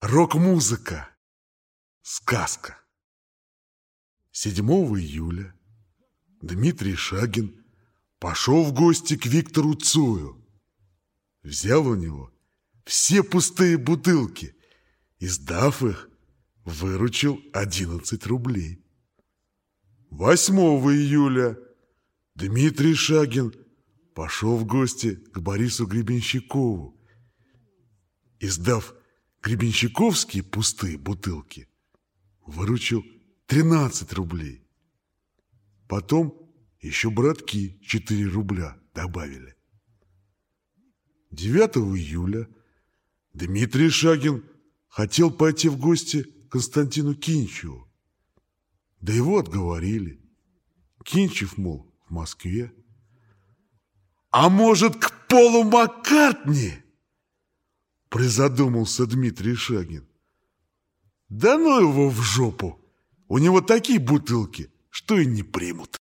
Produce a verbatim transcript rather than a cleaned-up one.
Рок-музыка. Сказка. седьмого июля Дмитрий Шагин пошел в гости к Виктору Цою. Взял у него все пустые бутылки и, сдав их, выручил одиннадцать рублей. восьмого июля Дмитрий Шагин пошел в гости к Борису Гребенщикову и, сдав гребенщиковские пустые бутылки, выручил тринадцать рублей. Потом еще братки четыре рубля добавили. девятого июля Дмитрий Шагин хотел пойти в гости к Константину Кинчеву. Да его отговорили. Кинчев, мол, в Москве. А может, к Полу Маккартни? Призадумался Дмитрий Шагин. Да ну его в жопу! У него такие бутылки, что и не примут.